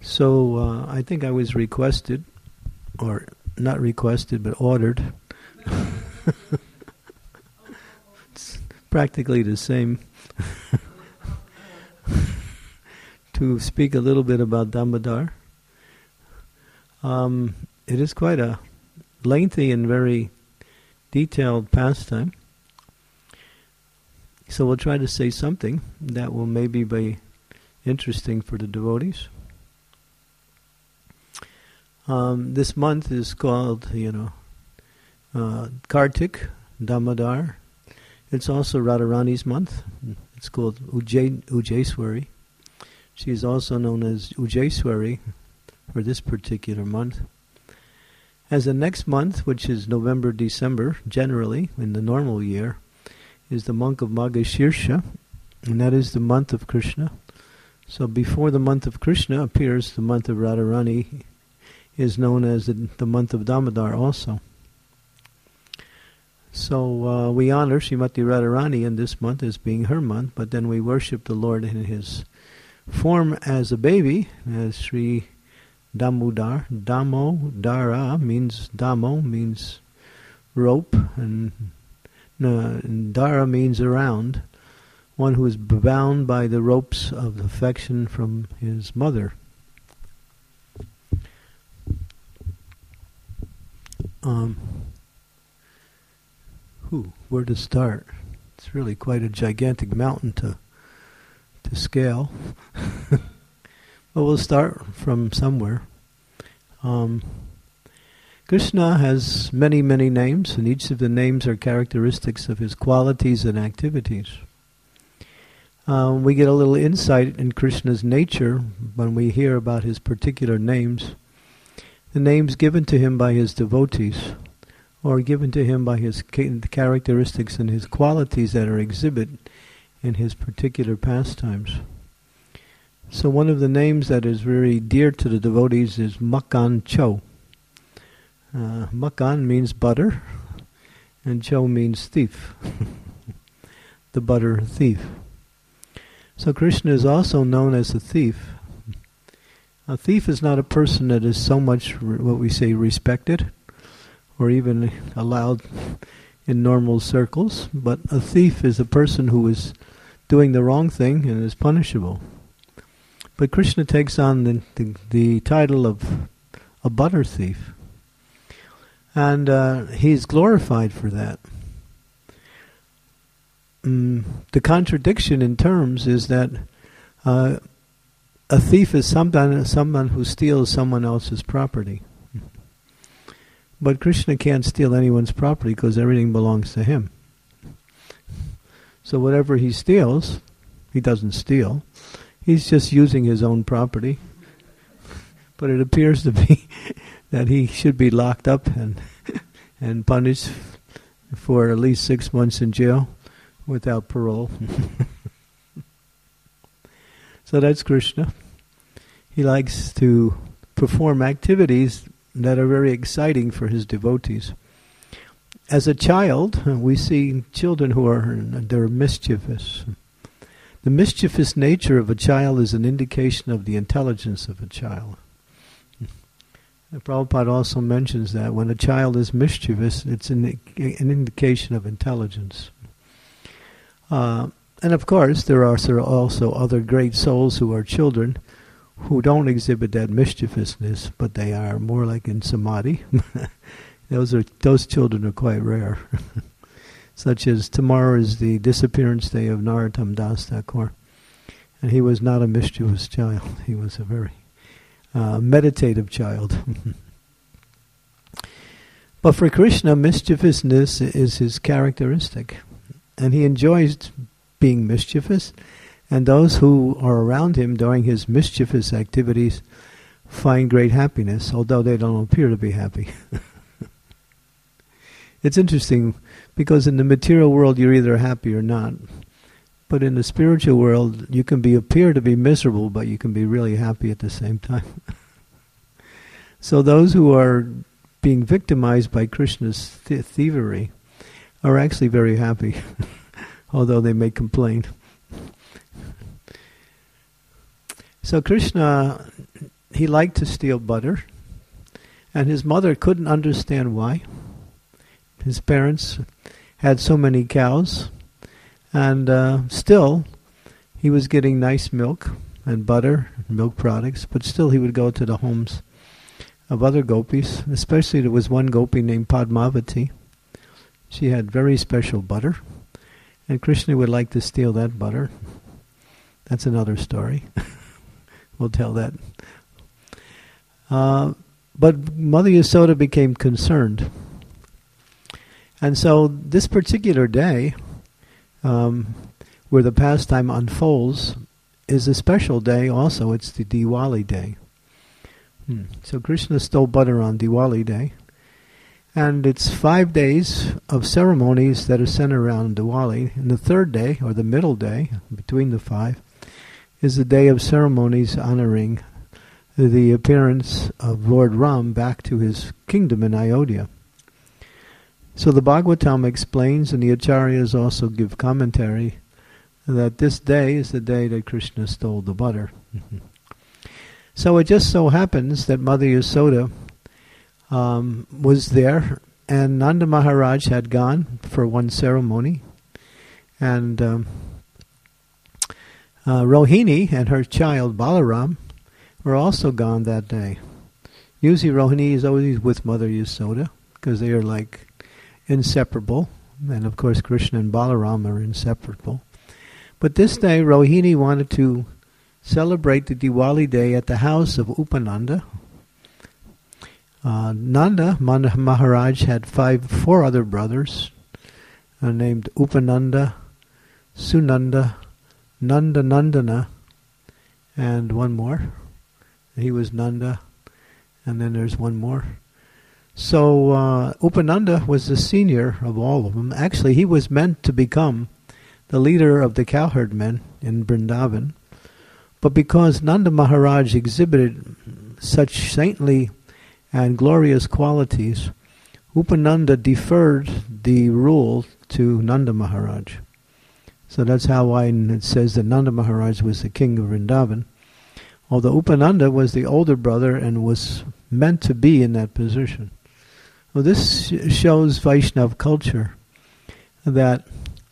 So I think I was requested, or not requested, but ordered. It's practically the same. To speak a little bit about Damodar. It is quite a lengthy and very detailed pastime. So we'll try to say something that will maybe be interesting for the devotees. This month is called, Kartik, Damodar. It's also Radharani's month. It's called Ujjaiswari. She is also known as Ujjaiswari for this particular month. As the next month, which is November, December, generally, in the normal year, is the month of Margashirsha, and that is the month of Krishna. So before the month of Krishna appears, the month of Radharani is known as the month of Damodar also. So we honor Srimati Radharani in this month as being her month, but then we worship the Lord in his form as a baby, as Sri Damodar. Damodara means, Damo means rope, and Dara means around, one who is bound by the ropes of affection from his mother. Where to start? It's really quite a gigantic mountain to scale. But we'll start from somewhere. Krishna has many, many names, and each of the names are characteristics of his qualities and activities. We get a little insight in Krishna's nature when we hear about his particular names. The names given to him by his devotees, or given to him by his characteristics and his qualities that are exhibited in his particular pastimes. So one of the names that is very dear to the devotees is Makan Cho. Makan means butter, and Cho means thief. The butter thief. So Krishna is also known as a thief. A thief is not a person that is so much, what we say, respected, or even allowed in normal circles, but a thief is a person who is doing the wrong thing and is punishable. But Krishna takes on the title of a butter thief, and he's glorified for that. The contradiction in terms is that a thief is someone who steals someone else's property. But Krishna can't steal anyone's property because everything belongs to him. So whatever he steals, he doesn't steal. He's just using his own property. But it appears to be that he should be locked up and punished for at least 6 months in jail without parole. So that's Krishna. He likes to perform activities that are very exciting for his devotees. As a child, we see children they're mischievous. The mischievous nature of a child is an indication of the intelligence of a child. Prabhupada also mentions that when a child is mischievous, it's an indication of intelligence. And of course, there are also other great souls who are children who don't exhibit that mischievousness, but they are more like in samadhi. Those children are quite rare. Such as tomorrow is the disappearance day of Narottam Das Thakur, and he was not a mischievous child. He was a very meditative child. But for Krishna, mischievousness is his characteristic, and he enjoys being mischievous, and those who are around him during his mischievous activities find great happiness, although they don't appear to be happy. It's interesting, because in the material world you're either happy or not. But in the spiritual world you can appear to be miserable, but you can be really happy at the same time. So those who are being victimized by Krishna's thievery are actually very happy, although they may complain. So Krishna he liked to steal butter, and his mother couldn't understand why. His parents had so many cows, and still he was getting nice milk and butter and milk products, but still he would go to the homes of other gopis. Especially there was one gopi named Padmavati. She had very special butter, and Krishna would like to steal that butter. That's another story. We'll tell that. But Mother Yasoda became concerned. And so this particular day, where the pastime unfolds, is a special day also. It's the Diwali day. So Krishna stole butter on Diwali day. And it's 5 days of ceremonies that are centered around Diwali. And the third day, or the middle day, between the 5, is the day of ceremonies honoring the appearance of Lord Ram back to his kingdom in Ayodhya. So the Bhagavatam explains, and the Acharyas also give commentary, that this day is the day that Krishna stole the butter. So it just so happens that Mother Yasoda was there, and Nanda Maharaj had gone for one ceremony, and Rohini and her child Balaram were also gone that day. Usually Rohini is always with Mother Yasoda, because they are like inseparable, and of course Krishna and Balaram are inseparable. But this day Rohini wanted to celebrate the Diwali day at the house of Upananda. Nanda Maharaj had 4 other brothers named Upananda, Sunanda, Nanda Nandana, and one more. He was Nanda, and then there's one more. So Upananda was the senior of all of them. Actually, he was meant to become the leader of the cowherd men in Vrindavan. But because Nanda Maharaj exhibited such saintly and glorious qualities, Upananda deferred the rule to Nanda Maharaj. So that's how it says that Nanda Maharaj was the king of Vrindavan, although Upananda was the older brother and was meant to be in that position. Well, this shows Vaishnav culture, that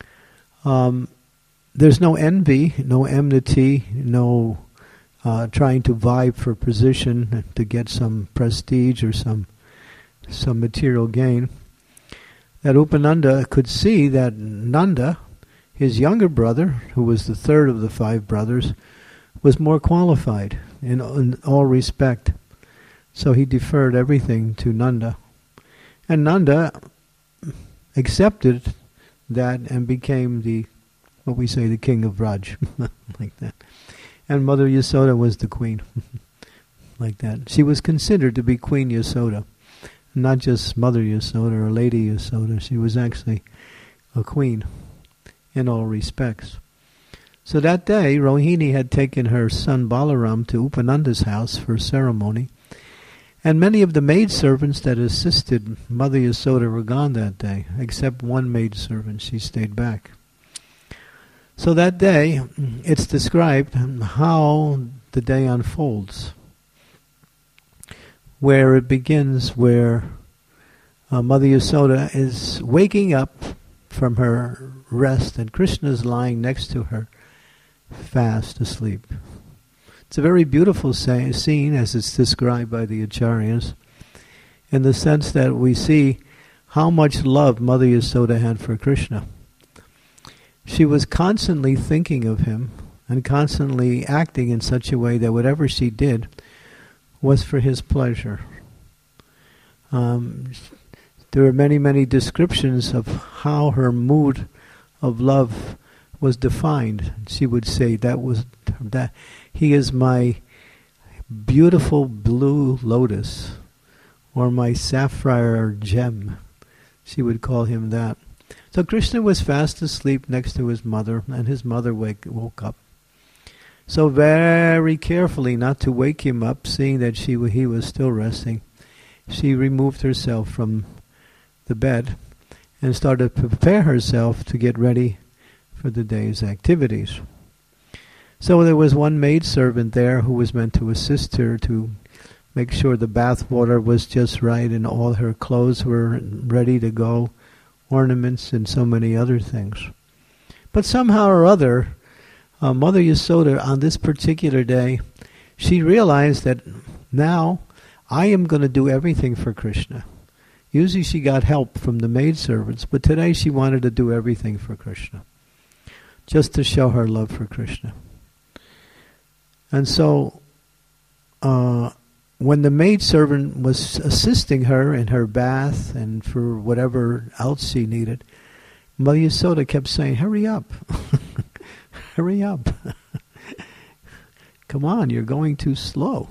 there's no envy, no enmity, no trying to vie for position to get some prestige or some material gain. That Upananda could see that Nanda, his younger brother, who was the third of the 5 brothers, was more qualified in all respect. So he deferred everything to Nanda. And Nanda accepted that and became the king of Vraj, like that. And Mother Yasoda was the queen, like that. She was considered to be Queen Yasoda, not just Mother Yasoda or Lady Yasoda. She was actually a queen in all respects. So that day, Rohini had taken her son Balaram to Upananda's house for a ceremony, and many of the maidservants that assisted Mother Yasoda were gone that day, except one maidservant. She stayed back. So that day, it's described how the day unfolds, where it begins, where Mother Yasoda is waking up from her rest, and Krishna is lying next to her, fast asleep. It's a very beautiful scene, as it's described by the Acharyas, in the sense that we see how much love Mother Yasoda had for Krishna. She was constantly thinking of him and constantly acting in such a way that whatever she did was for his pleasure. There are many, many descriptions of how her mood of love was defined. She would say that he is my beautiful blue lotus, or my sapphire gem. She would call him that. So Krishna was fast asleep next to his mother, and his mother woke up. So very carefully, not to wake him up, seeing that he was still resting, she removed herself from the bed and started to prepare herself to get ready for the day's activities. So there was one maidservant there who was meant to assist her to make sure the bath water was just right and all her clothes were ready to go, ornaments and so many other things. But somehow or other, Mother Yasoda, on this particular day, she realized that now I am going to do everything for Krishna. Usually she got help from the maidservants, but today she wanted to do everything for Krishna, just to show her love for Krishna. And so, when the maidservant was assisting her in her bath and for whatever else she needed, Mother Yasoda kept saying, "Hurry up, hurry up. Come on, you're going too slow."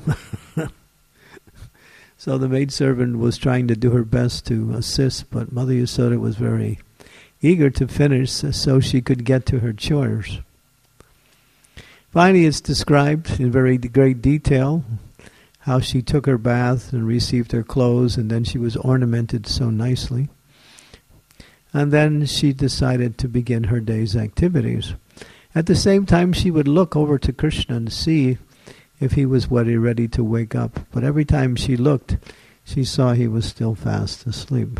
So the maidservant was trying to do her best to assist, but Mother Yasoda was very eager to finish so she could get to her chores. Finally, it's described in very great detail how she took her bath and received her clothes, and then she was ornamented so nicely. And then she decided to begin her day's activities. At the same time, she would look over to Krishna and see if he was ready to wake up. But every time she looked, she saw he was still fast asleep.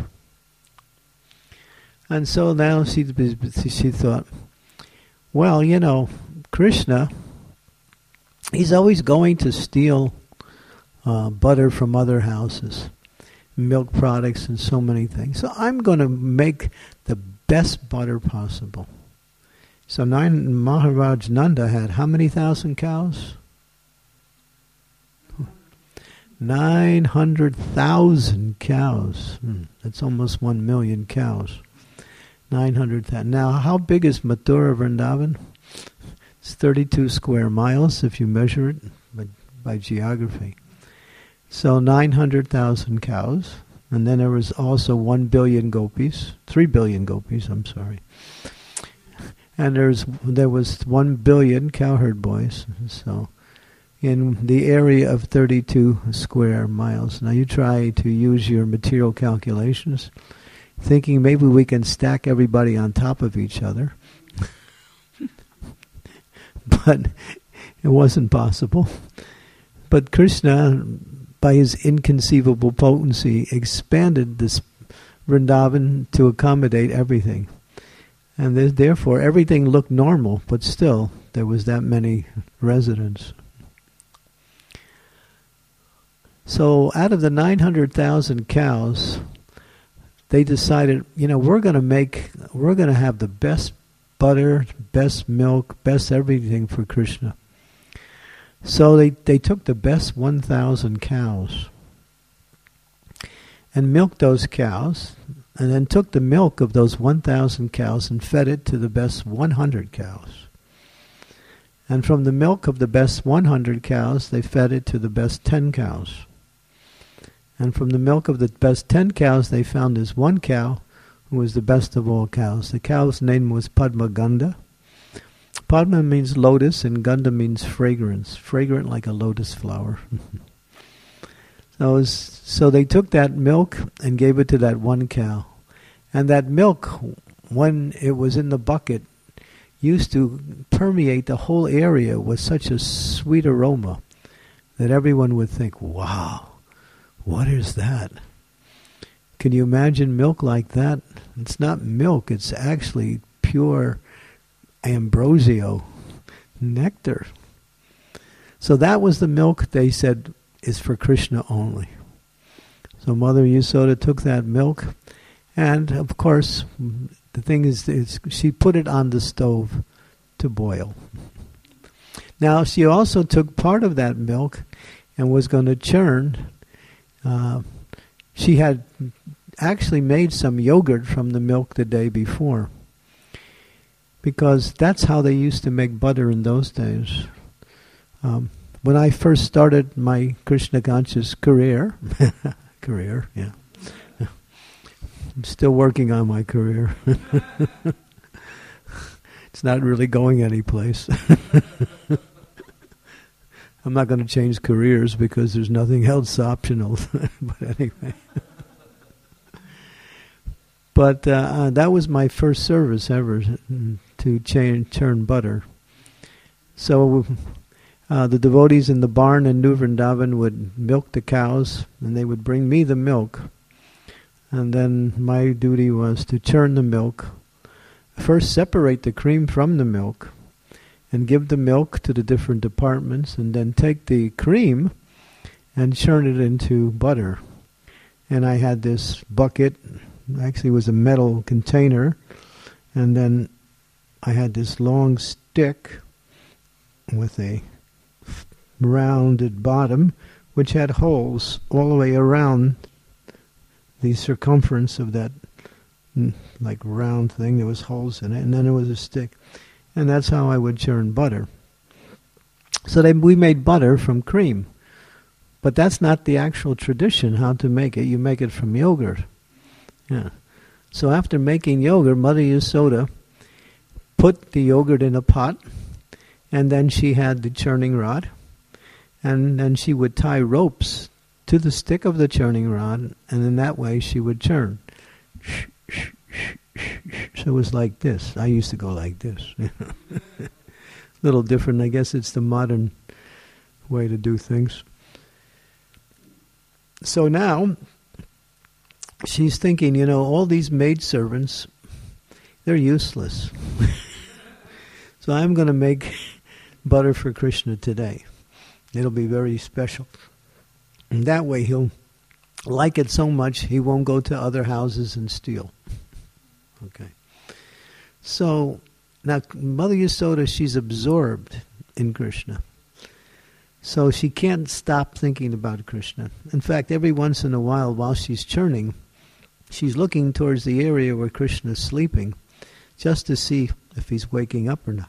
And so now she thought, well, Krishna, he's always going to steal butter from other houses, milk products and so many things. So I'm going to make the best butter possible. So Maharaj Nanda had how many thousand cows? 900,000 cows. That's almost 1 million cows. 900,000. Now, how big is Mathura Vrindavan? It's 32 square miles if you measure it by geography. So 900,000 cows. And then there was also 1 billion gopis. 3 billion gopis, I'm sorry. And there was 1 billion cowherd boys. So in the area of 32 square miles. Now you try to use your material calculations, thinking maybe we can stack everybody on top of each other. But it wasn't possible. But Krishna, by his inconceivable potency, expanded this Vrindavan to accommodate everything. And therefore everything looked normal, but still there was that many residents. So out of the 900,000 cows, they decided, we're going to have the best butter, best milk, best everything for Krishna. So they took the best 1,000 cows and milked those cows, and then took the milk of those 1,000 cows and fed it to the best 100 cows. And from the milk of the best 100 cows, they fed it to the best 10 cows. And from the milk of the best 10 cows, they found this one cow who was the best of all cows. The cow's name was Padma Ganda. Padma means lotus, and Ganda means fragrance, fragrant like a lotus flower. So they took that milk and gave it to that one cow. And that milk, when it was in the bucket, used to permeate the whole area with such a sweet aroma that everyone would think, wow, what is that? Can you imagine milk like that? It's not milk, it's actually pure ambrosio, nectar. So that was the milk they said is for Krishna only. So Mother Yasoda took that milk, and of course, the thing is she put it on the stove to boil. Now she also took part of that milk and was going to churn. She had actually made some yogurt from the milk the day before, because that's how they used to make butter in those days. When I first started my Krishna conscious career, yeah. I'm still working on my career. It's not really going anyplace. I'm not going to change careers because there's nothing else optional. But anyway. But that was my first service ever, to churn butter. So the devotees in the barn in New Vrindavan would milk the cows, and they would bring me the milk. And then my duty was to churn the milk. First separate the cream from the milk, and give the milk to the different departments, and then take the cream and churn it into butter. And I had this bucket, actually it was a metal container, and then I had this long stick with a rounded bottom, which had holes all the way around the circumference of that like round thing. There was holes in it, and then there was a stick. And that's how I would churn butter. So we made butter from cream. But that's not the actual tradition, how to make it. You make it from yogurt. Yeah. So after making yogurt, Mother Yasoda put the yogurt in a pot, and then she had the churning rod, and then she would tie ropes to the stick of the churning rod, and in that way she would churn. So it was like this. I used to go like this. Little different. I guess it's the modern way to do things. So now she's thinking, all these maidservants, they're useless. So I'm going to make butter for Krishna today. It'll be very special. And that way he'll like it so much he won't go to other houses and steal. Okay. So now Mother Yasoda, she's absorbed in Krishna. So she can't stop thinking about Krishna. In fact, every once in a while she's churning, she's looking towards the area where Krishna is sleeping, just to see if he's waking up or not.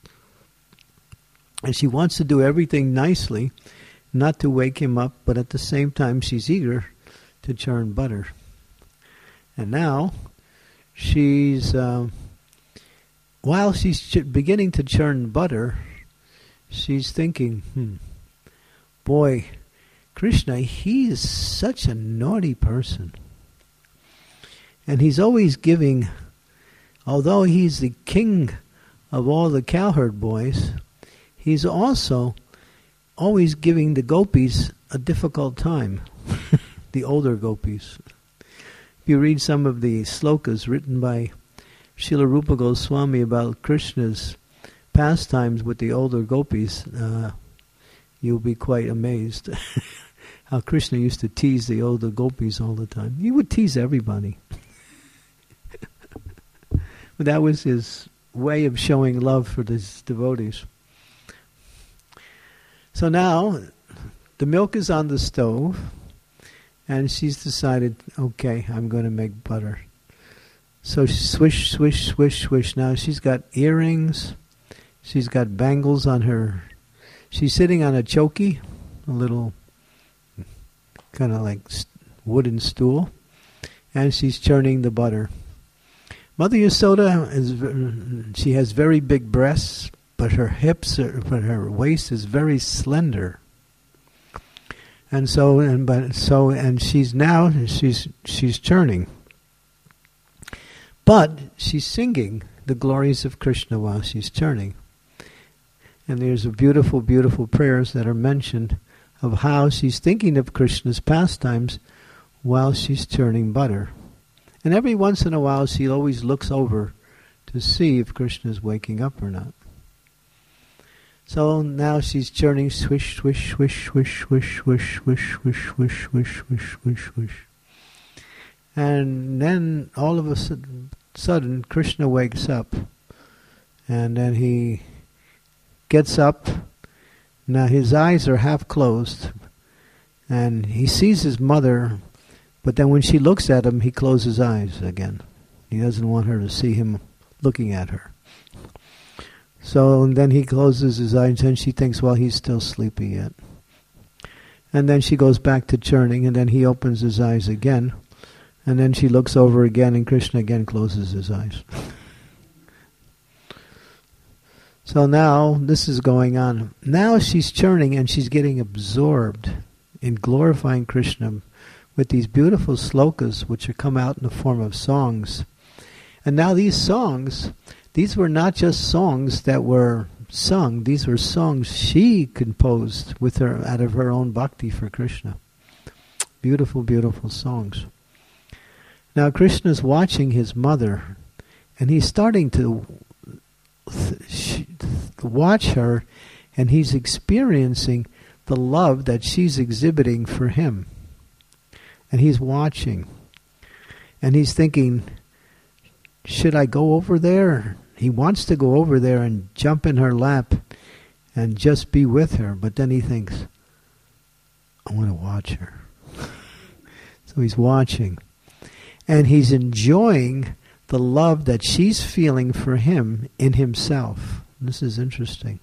And she wants to do everything nicely, not to wake him up, but at the same time she's eager to churn butter. And now she's, while she's beginning to churn butter, she's thinking, boy, Krishna, he is such a naughty person. And he's always giving, although he's the king of all the cowherd boys, he's also always giving the gopis a difficult time, the older gopis. If you read some of the slokas written by Srila Rupa Goswami about Krishna's pastimes with the older gopis, you'll be quite amazed how Krishna used to tease the older gopis all the time. He would tease everybody. But that was his way of showing love for his devotees. So now the milk is on the stove, and she's decided, okay, I'm going to make butter. So swish, swish, swish, swish. Now she's got earrings. She's got bangles on her. She's sitting on a choki, a little kind of like wooden stool, and she's churning the butter. Mother Yasoda, she has very big breasts, but her her waist is very slender. And she's churning. But she's singing the glories of Krishna while she's churning. And there's a beautiful, beautiful prayers that are mentioned of how she's thinking of Krishna's pastimes while she's churning butter. And every once in a while she always looks over to see if Krishna is waking up or not. So now she's churning swish, swish, swish, swish, swish, swish, swish, swish, swish, swish, swish, swish, swish. And then all of a sudden Krishna wakes up. And then he gets up. Now his eyes are half closed. And he sees his mother, but then when she looks at him, he closes his eyes again. He doesn't want her to see him looking at her. So and then he closes his eyes, and she thinks, well, he's still sleepy yet. And then she goes back to churning, and then he opens his eyes again. And then she looks over again, and Krishna again closes his eyes. So now this is going on. Now she's churning, and she's getting absorbed in glorifying Krishna with these beautiful slokas which are come out in the form of songs. And now these songs, these were not just songs that were sung. These were songs she composed with her out of her own bhakti for Krishna. Beautiful, beautiful songs. Now Krishna's watching his mother, and he's starting to watch her, and he's experiencing the love that she's exhibiting for him. And he's watching. And he's thinking, should I go over there? He wants to go over there and jump in her lap and just be with her. But then he thinks, I want to watch her. So he's watching. And he's enjoying the love that she's feeling for him in himself. This is interesting.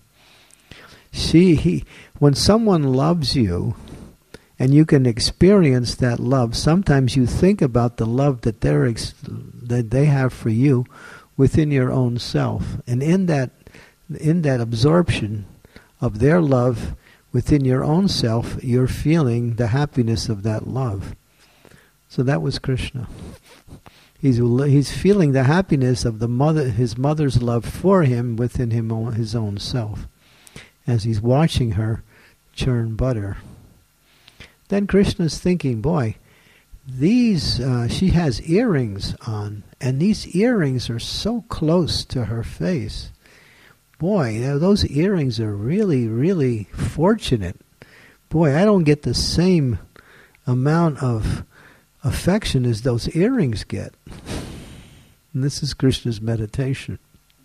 When someone loves you, and you can experience that love, sometimes you think about the love that they have for you within your own self. And in that absorption of their love within your own self, you're feeling the happiness of that love. So that was Krishna. He's feeling the happiness of his mother's love for him within his own self, as he's watching her churn butter. Then Krishna's thinking, boy, she has earrings on, and these earrings are so close to her face. Boy, those earrings are really, really fortunate. Boy, I don't get the same amount of affection as those earrings get. And this is Krishna's meditation.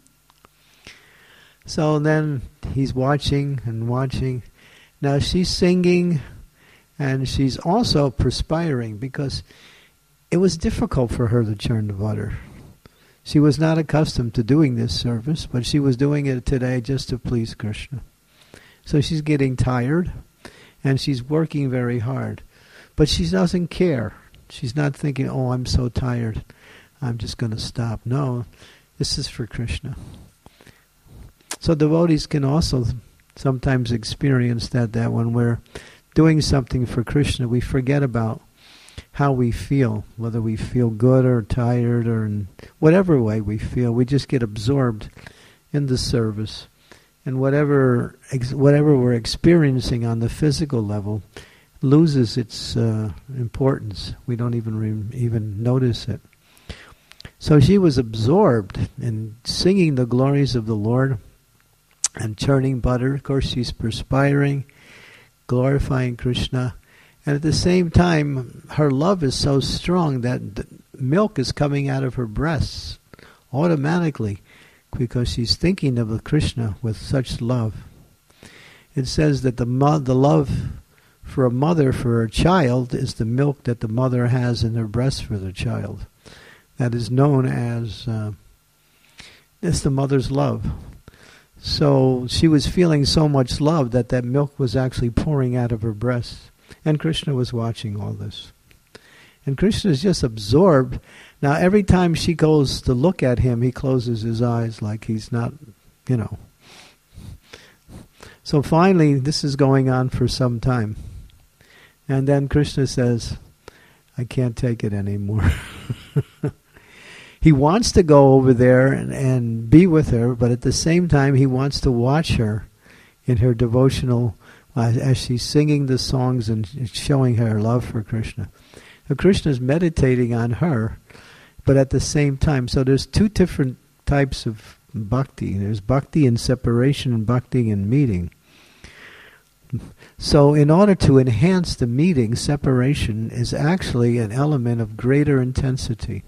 So then he's watching and watching. Now she's singing, and she's also perspiring because it was difficult for her to churn the butter. She was not accustomed to doing this service, but she was doing it today just to please Krishna. So she's getting tired, and she's working very hard. But she doesn't care. She's not thinking, oh, I'm so tired, I'm just going to stop. No, this is for Krishna. So devotees can also sometimes experience that when we're doing something for Krishna, we forget about how we feel, whether we feel good or tired or in whatever way we feel. We just get absorbed in the service. And whatever we're experiencing on the physical level loses its importance. We don't even notice it. So she was absorbed in singing the glories of the Lord and churning butter. Of course, she's perspiring, glorifying Krishna. And at the same time, her love is so strong that the milk is coming out of her breasts automatically because she's thinking of Krishna with such love. It says that the love for a mother for her child is the milk that the mother has in her breast for the child. That is known as it's the mother's love. So she was feeling so much love that milk was actually pouring out of her breast. And Krishna was watching all this. And Krishna is just absorbed. Now every time she goes to look at him, he closes his eyes like he's not, So finally, this is going on for some time. And then Krishna says, I can't take it anymore. He wants to go over there and be with her, but at the same time he wants to watch her in her devotional, as she's singing the songs and showing her love for Krishna. Now Krishna's meditating on her, but at the same time, so there's two different types of bhakti. There's bhakti in separation and bhakti in meeting. So in order to enhance the meeting, separation is actually an element of greater intensity.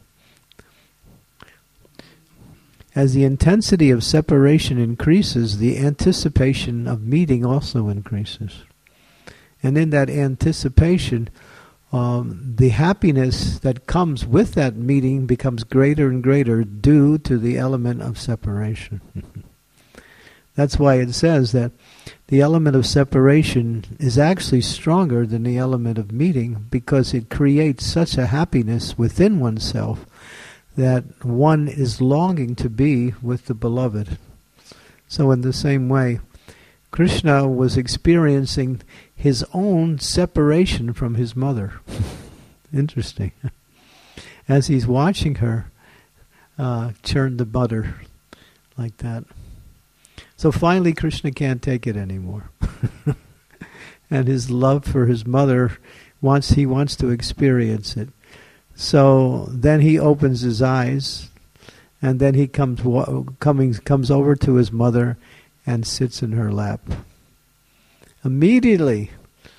As the intensity of separation increases, the anticipation of meeting also increases. And in that anticipation, the happiness that comes with that meeting becomes greater and greater due to the element of separation. That's why it says that the element of separation is actually stronger than the element of meeting, because it creates such a happiness within oneself that one is longing to be with the beloved. So in the same way, Krishna was experiencing his own separation from his mother. Interesting. As he's watching her churn the butter like that. So finally Krishna can't take it anymore. And his love for his mother, he wants to experience it. So then he opens his eyes, and then he comes over to his mother and sits in her lap. Immediately,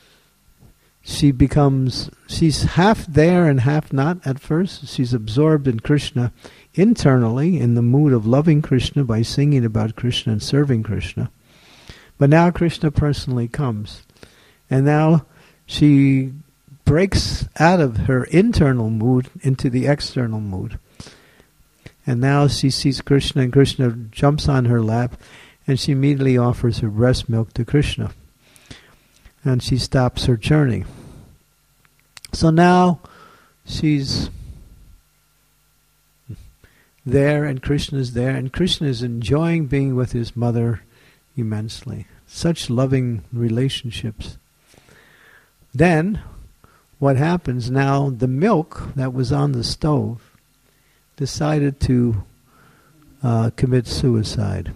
she's half there and half not at first. She's absorbed in Krishna internally, in the mood of loving Krishna by singing about Krishna and serving Krishna. But now Krishna personally comes. And now she breaks out of her internal mood into the external mood. And now she sees Krishna, and Krishna jumps on her lap, and she immediately offers her breast milk to Krishna. And she stops her journey. So now she's there, and Krishna is there, and Krishna is enjoying being with his mother immensely. Such loving relationships. Then, what happens now, the milk that was on the stove decided to commit suicide.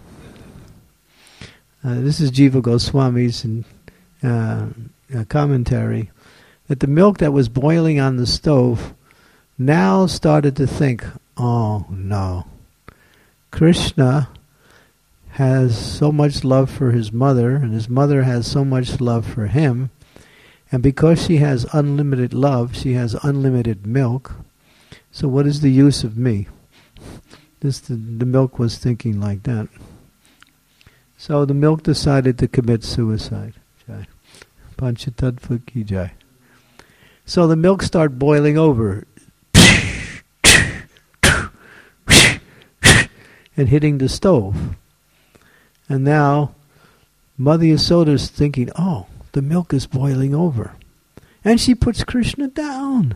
This is Jiva Goswami's commentary, that the milk that was boiling on the stove now started to think, oh no, Krishna has so much love for his mother, and his mother has so much love for him, and because she has unlimited love, she has unlimited milk, so what is the use of me? The milk was thinking like that. So the milk decided to commit suicide. Jai. Panchatattva ki jai. So the milk started boiling over and hitting the stove. And now Mother Yasoda is thinking, oh, the milk is boiling over. And she puts Krishna down.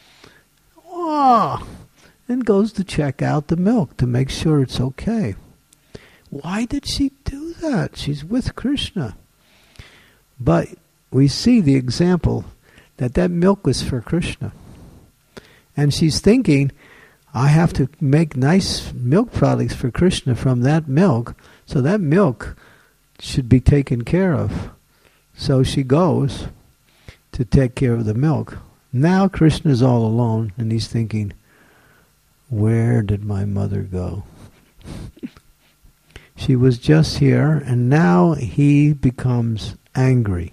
Oh, and goes to check out the milk to make sure it's okay. Why did she do that? She's with Krishna. But we see the example that milk was for Krishna. And she's thinking, I have to make nice milk products for Krishna from that milk, so that milk should be taken care of. So she goes to take care of the milk. Now Krishna's all alone, and he's thinking, where did my mother go? She was just here, and now he becomes angry.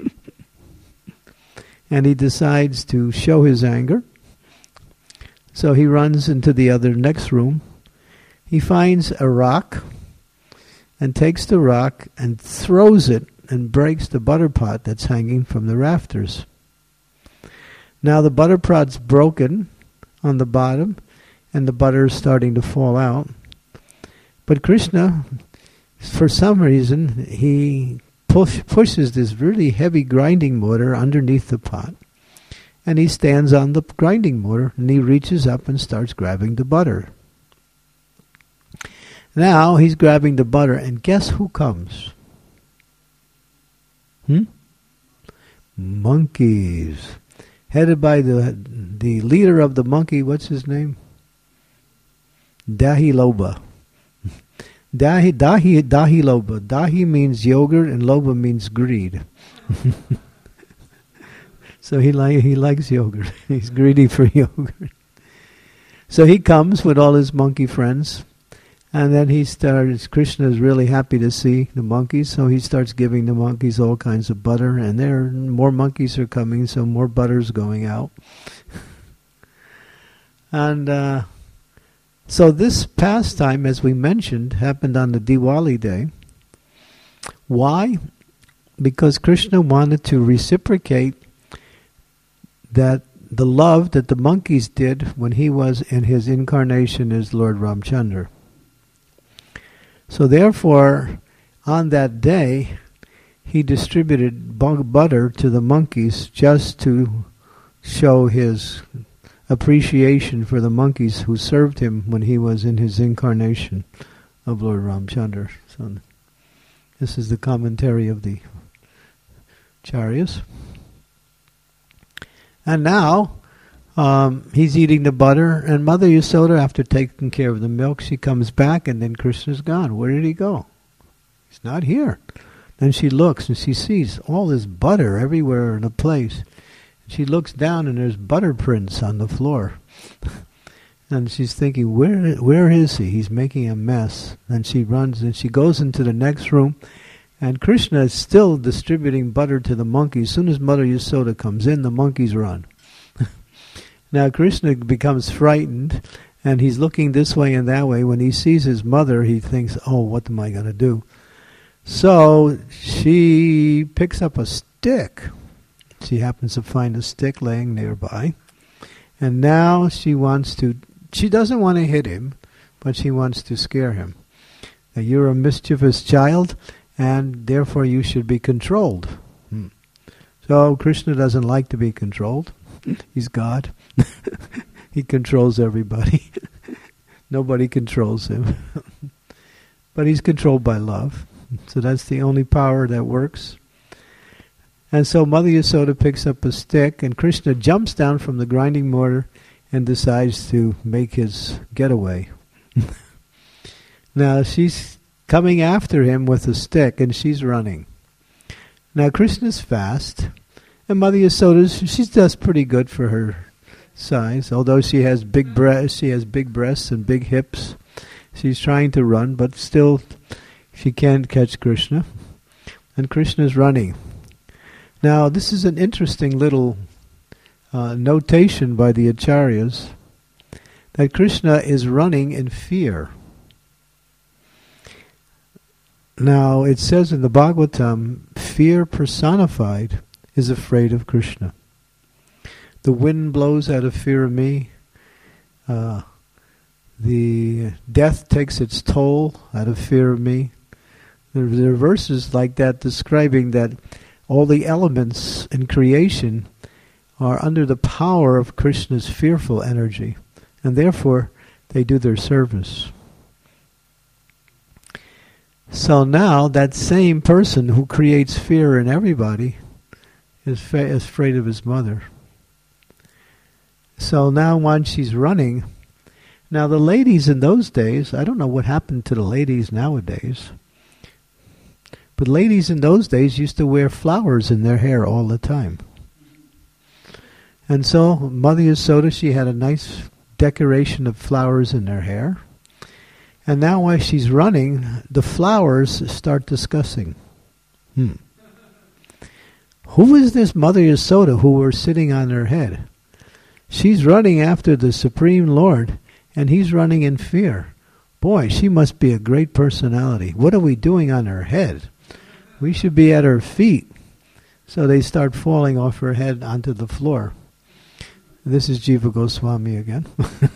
And he decides to show his anger. So he runs into the next room. He finds a rock and takes the rock and throws it and breaks the butter pot that's hanging from the rafters. Now the butter pot's broken on the bottom and the butter is starting to fall out. But Krishna, for some reason, he pushes this really heavy grinding mortar underneath the pot. And he stands on the grinding mortar and he reaches up and starts grabbing the butter. Now he's grabbing the butter, and guess who comes? Monkeys. Headed by the leader of the monkey, what's his name? Dahiloba. Dahiloba. Dahi means yogurt and loba means greed. So he likes yogurt. He's greedy for yogurt. So he comes with all his monkey friends, and then Krishna is really happy to see the monkeys, so he starts giving the monkeys all kinds of butter, and more monkeys are coming, so more butter's going out. And so this pastime, as we mentioned, happened on the Diwali day. Why? Because Krishna wanted to reciprocate that the love that the monkeys did when he was in his incarnation as Lord Ramchandra. So therefore, on that day, he distributed butter to the monkeys just to show his appreciation for the monkeys who served him when he was in his incarnation of Lord Ramchandra. So this is the commentary of the Acharyas. And now he's eating the butter, and Mother Yasoda, after taking care of the milk, she comes back, and then Krishna's gone. Where did he go? He's not here. Then she looks and she sees all this butter everywhere in the place. She looks down and there's butter prints on the floor. And she's thinking, where is he? He's making a mess. And she runs and she goes into the next room. And Krishna is still distributing butter to the monkeys. As soon as Mother Yasoda comes in, the monkeys run. Now Krishna becomes frightened. And he's looking this way and that way. When he sees his mother, he thinks, oh, what am I going to do? So she picks up a stick. She happens to find a stick laying nearby. And now she doesn't want to hit him, but she wants to scare him. That you're a mischievous child, and therefore you should be controlled. So Krishna doesn't like to be controlled. He's God. He controls everybody. Nobody controls him. But he's controlled by love. So that's the only power that works. And so Mother Yasoda picks up a stick, and Krishna jumps down from the grinding mortar and decides to make his getaway. Now she's coming after him with a stick, and she's running. Now Krishna's fast, and Mother Yasoda, she does pretty good for her size. Although she has big breasts and big hips. She's trying to run, but still she can't catch Krishna. And Krishna's running. Now this is an interesting little notation by the Acharyas, that Krishna is running in fear. Now it says in the Bhagavatam, fear personified is afraid of Krishna. The wind blows out of fear of me. The death takes its toll out of fear of me. There are verses like that describing that all the elements in creation are under the power of Krishna's fearful energy, and therefore they do their service. So now that same person who creates fear in everybody is afraid of his mother. So now when she's running, now the ladies in those days, I don't know what happened to the ladies nowadays, but ladies in those days used to wear flowers in their hair all the time. And so Mother Yasoda, she had a nice decoration of flowers in her hair. And now while she's running, the flowers start discussing. Who is this Mother Yasoda who we're sitting on her head? She's running after the Supreme Lord, and he's running in fear. Boy, she must be a great personality. What are we doing on her head? We should be at her feet. So they start falling off her head onto the floor. This is Jiva Goswami again.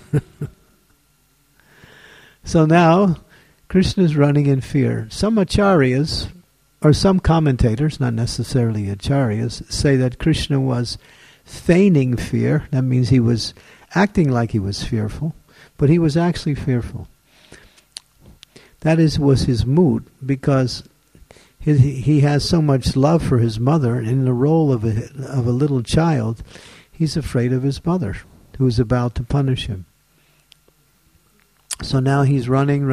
So now, Krishna's running in fear. Some acharyas, or some commentators, not necessarily acharyas, say that Krishna was feigning fear. That means he was acting like he was fearful, but he was actually fearful. That was his mood, because he has so much love for his mother, and in the role of a little child, he's afraid of his mother, who's about to punish him. So now he's running,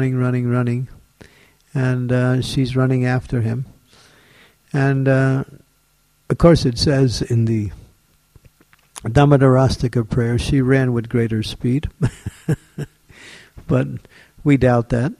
and she's running after him. And of course it says in the Damodarastika prayer, she ran with greater speed. But we doubt that.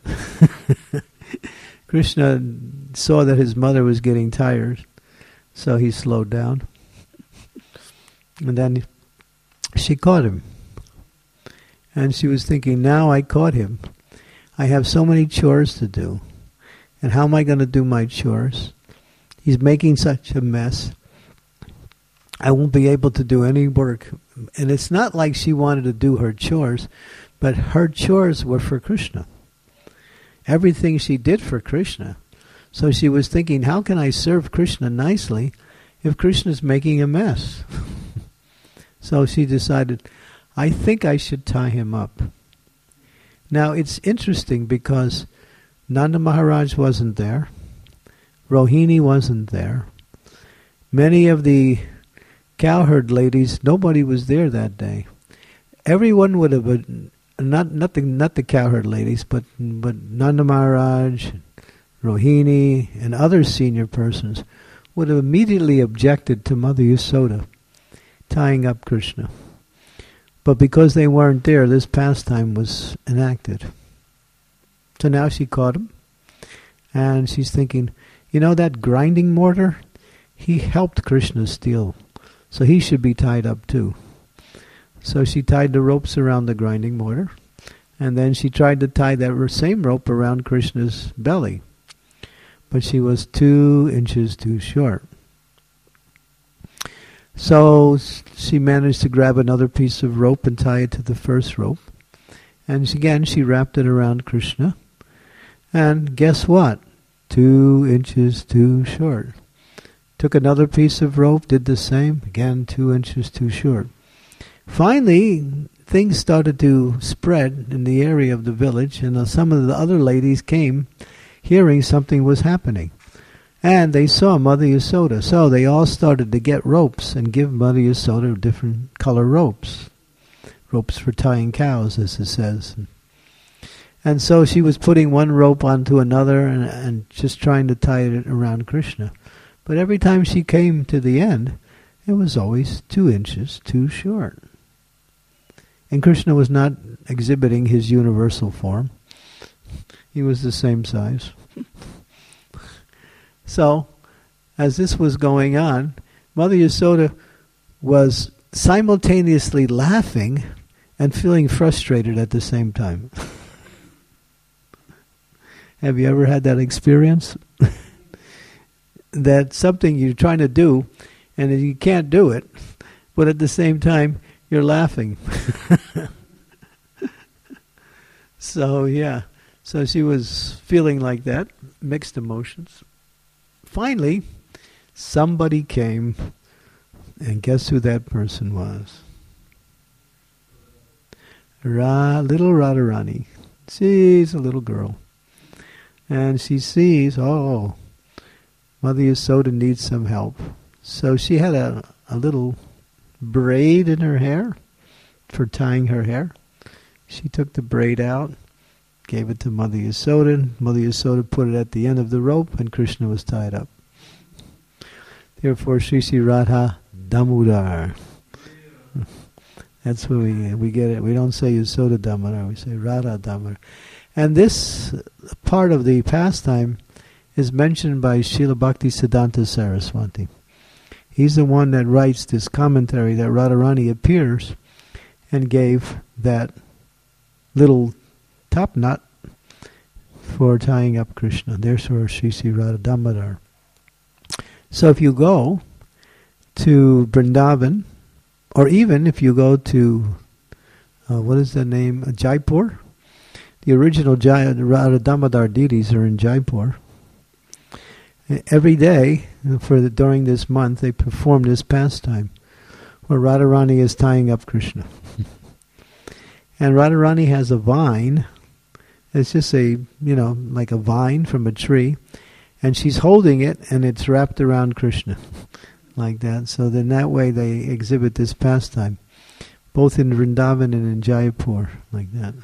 Krishna saw that his mother was getting tired, so he slowed down. And then she caught him. And she was thinking, now I caught him. I have so many chores to do. And how am I going to do my chores? He's making such a mess. I won't be able to do any work. And it's not like she wanted to do her chores, but her chores were for Krishna. Everything she did for Krishna. So she was thinking, how can I serve Krishna nicely if Krishna's making a mess? So she decided, I think I should tie him up. Now it's interesting because Nanda Maharaj wasn't there. Rohini wasn't there. Many of the cowherd ladies, nobody was there that day. Everyone would have been, not the cowherd ladies, but Nanda Maharaj, Rohini, and other senior persons would have immediately objected to Mother Yasoda tying up Krishna. But because they weren't there, this pastime was enacted. So now she caught him, and she's thinking, you know that grinding mortar? He helped Krishna steal, so he should be tied up too. So she tied the ropes around the grinding mortar, and then she tried to tie that same rope around Krishna's belly. But she was 2 inches too short. So she managed to grab another piece of rope and tie it to the first rope. And again, she wrapped it around Krishna. And guess what? 2 inches too short. Took another piece of rope, did the same. Again, 2 inches too short. Finally, things started to spread in the area of the village, and some of the other ladies came hearing something was happening. And they saw Mother Yasoda, so they all started to get ropes and give Mother Yasoda different color ropes. Ropes for tying cows, as it says. And so she was putting one rope onto another and just trying to tie it around Krishna. But every time she came to the end, it was always 2 inches too short. And Krishna was not exhibiting his universal form. He was the same size. So, as this was going on, Mother Yasoda was simultaneously laughing and feeling frustrated at the same time. Have you ever had that experience? That something you're trying to do and you can't do it, but at the same time you're laughing. So she was feeling like that, mixed emotions. Finally, somebody came, and guess who that person was? Little Radharani. She's a little girl. And she sees, Mother Yasoda needs some help. So she had a little braid in her hair for tying her hair. She took the braid out, gave it to Mother Yasoda, and Mother Yasoda put it at the end of the rope, and Krishna was tied up. Therefore, Sri Sri Radha Damodar. That's where we get it. We don't say Yasoda Damodar, we say Radha Damodar. And this part of the pastime is mentioned by Srila Bhaktisiddhanta Saraswati. He's the one that writes this commentary that Radharani appears and gave that little top knot for tying up Krishna. There's where Sri Sri Radha Damodar. So if you go to Vrindavan, or even if you go to, what is the name, Jaipur? The original Radha Damodar deities are in Jaipur. Every day, during this month, they perform this pastime, where Radharani is tying up Krishna. And Radharani has a vine. It's just like a vine from a tree. And she's holding it, and it's wrapped around Krishna. Like that. So then that way they exhibit this pastime. Both in Vrindavan and in Jaipur. Like that.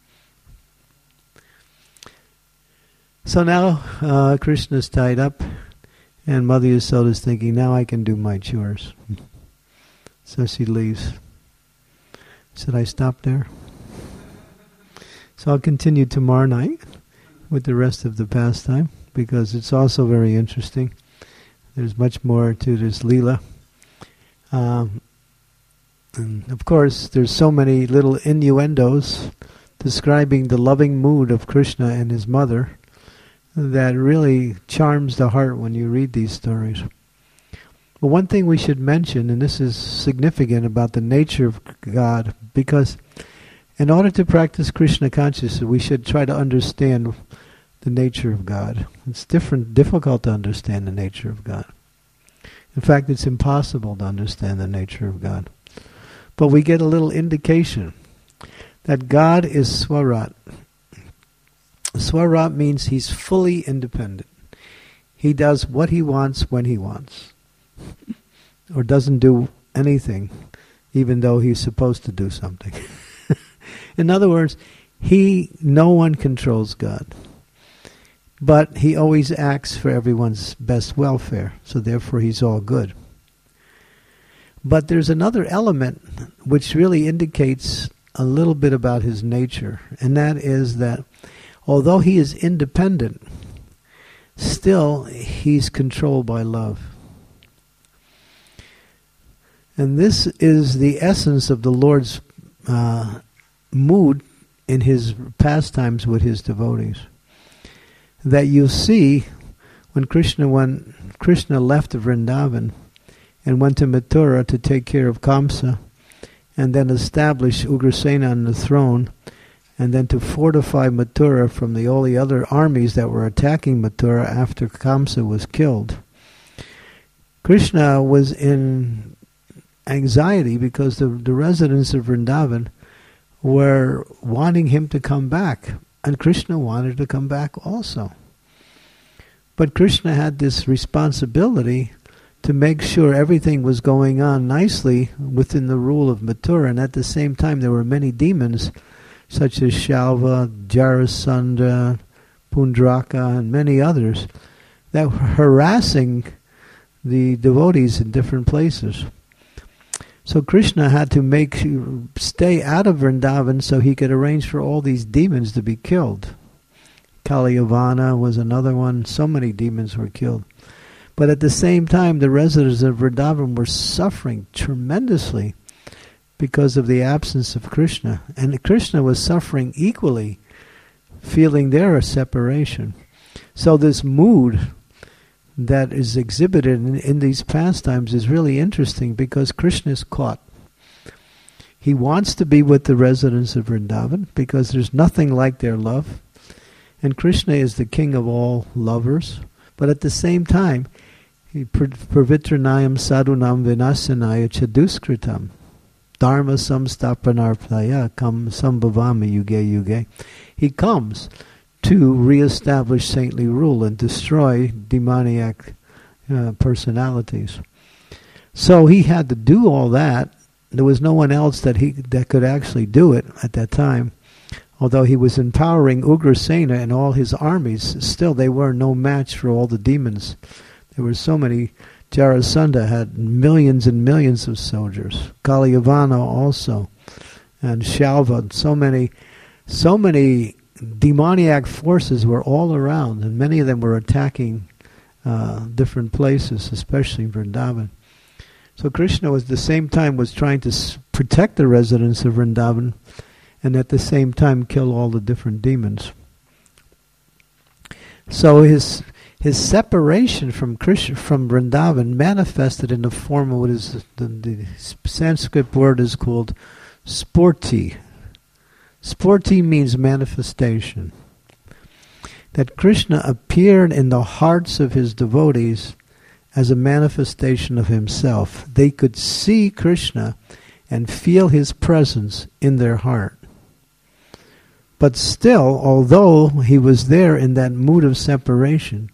So now Krishna's tied up. And Mother Yasoda is thinking, now I can do my chores. So she leaves. Should I stop there? So I'll continue tomorrow night with the rest of the pastime, because it's also very interesting. There's much more to this Leela. And of course, there's so many little innuendos describing the loving mood of Krishna and his mother that really charms the heart when you read these stories. But one thing we should mention, and this is significant about the nature of God, because in order to practice Krishna consciousness, we should try to understand the nature of God. It's difficult to understand the nature of God. In fact, it's impossible to understand the nature of God. But we get a little indication that God is Swarat. Swarat means he's fully independent. He does what he wants when he wants. Or doesn't do anything, even though he's supposed to do something. In other words, no one controls God. But he always acts for everyone's best welfare, so therefore he's all good. But there's another element which really indicates a little bit about his nature, and that is that although he is independent, still he's controlled by love. And this is the essence of the Lord's mood in his pastimes with his devotees. That you see when Krishna left Vrindavan and went to Mathura to take care of Kamsa, and then establish Ugrasena on the throne, and then to fortify Mathura from all the other armies that were attacking Mathura after Kamsa was killed. Krishna was in anxiety because the residents of Vrindavan were wanting him to come back, and Krishna wanted to come back also. But Krishna had this responsibility to make sure everything was going on nicely within the rule of Mathura, and at the same time there were many demons such as Shalva, Jarasandha, Pundraka, and many others that were harassing the devotees in different places. So Krishna had to stay out of Vrindavan so he could arrange for all these demons to be killed. Kaliyavana was another one. So many demons were killed. But at the same time, the residents of Vrindavan were suffering tremendously because of the absence of Krishna. And Krishna was suffering equally, feeling their separation. So this mood that is exhibited in these pastimes is really interesting because Krishna is caught. He wants to be with the residents of Vrindavan because there's nothing like their love. And Krishna is the king of all lovers. But at the same time, Pravitranayam sadhunam vinasanaya chaduskritam dharma samstapanarpaya kam sambhavami yuge yuge. He comes to reestablish saintly rule and destroy demoniac personalities. So he had to do all that. There was no one else that could actually do it at that time. Although he was empowering Ugrasena and all his armies, still they were no match for all the demons. There were so many. Jarasandha had millions and millions of soldiers. Kaliyavana also. And Shalva. So many demoniac forces were all around, and many of them were attacking different places, especially Vrindavan. So Krishna was at the same time was trying to protect the residents of Vrindavan, and at the same time kill all the different demons. So his separation from Krishna, from Vrindavan, manifested in the form of what is the Sanskrit word is called sporti. Sporti means manifestation. That Krishna appeared in the hearts of his devotees as a manifestation of himself. They could see Krishna and feel his presence in their heart. But still, although he was there in that mood of separation,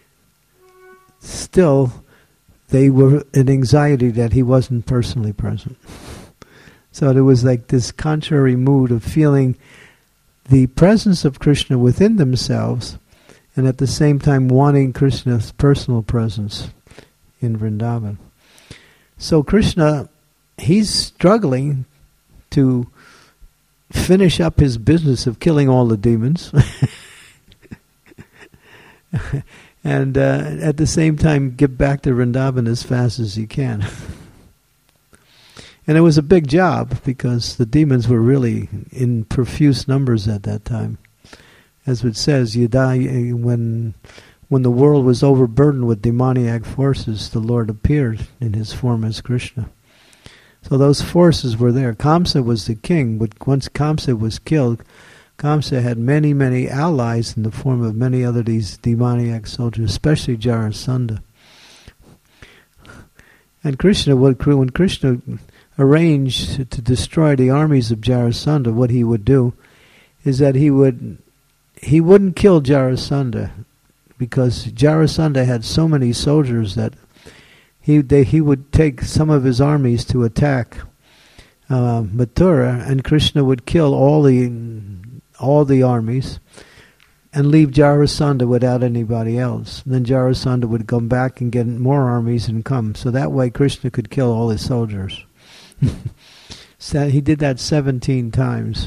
still they were in anxiety that he wasn't personally present. So there was like this contrary mood of feeling the presence of Krishna within themselves and at the same time wanting Krishna's personal presence in Vrindavan. So Krishna, he's struggling to finish up his business of killing all the demons and at the same time get back to Vrindavan as fast as he can. And it was a big job because the demons were really in profuse numbers at that time. As it says, when the world was overburdened with demoniac forces, the Lord appeared in his form as Krishna. So those forces were there. Kamsa was the king, but once Kamsa was killed, Kamsa had many, many allies in the form of many other these demoniac soldiers, especially Jarasandha. And Krishna, when Krishna arranged to destroy the armies of Jarasandha, what he would do is that he wouldn't kill Jarasandha because Jarasandha had so many soldiers that he would take some of his armies to attack Mathura, and Krishna would kill all the armies, and leave Jarasandha without anybody else. And then Jarasandha would come back and get more armies and come. So that way Krishna could kill all his soldiers. So he did that 17 times.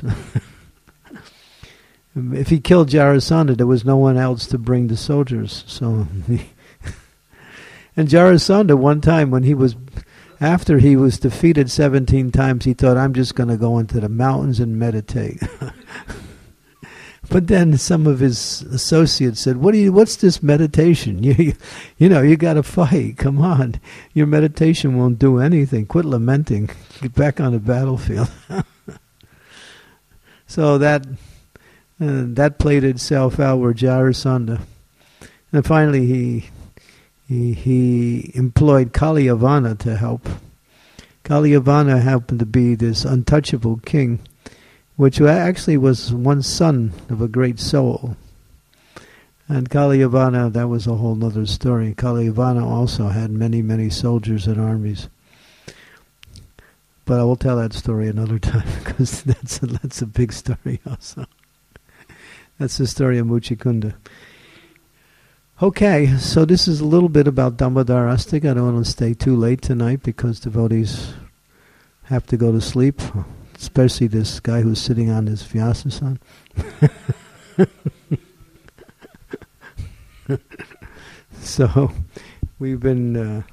If he killed Jarasandha, there was no one else to bring the soldiers. So, and Jarasandha, one time when after he was defeated 17 times, he thought, I'm just going to go into the mountains and meditate. But then some of his associates said, what's this meditation? You got to fight. Come on. Your meditation won't do anything. Quit lamenting. Get back on the battlefield. So that played itself out where Jarasandha. And finally he employed Kalyavana to help. Kalyavana happened to be this untouchable king, which actually was one son of a great soul. And Kalyavana, that was a whole other story. Kalyavana also had many, many soldiers and armies. But I will tell that story another time, because that's a big story also. That's the story of Muchikunda. Okay, so this is a little bit about Damodar Astika. I don't want to stay too late tonight because devotees have to go to sleep, especially this guy who's sitting on his Vyasasan. So we've been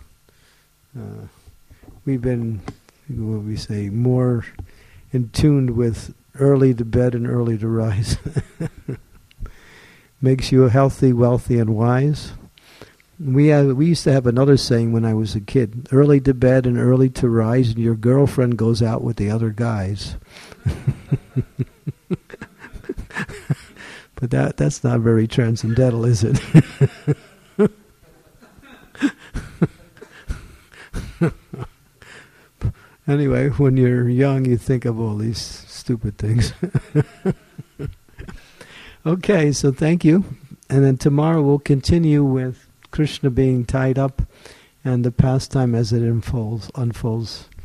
what we say, more in tune with early to bed and early to rise. Makes you healthy, wealthy, and wise. We used to have another saying when I was a kid: early to bed and early to rise, and your girlfriend goes out with the other guys. But that's not very transcendental, is it? Anyway, when you're young, you think of all these stupid things. Okay, so thank you. And then tomorrow we'll continue with Krishna being tied up and the pastime as it unfolds.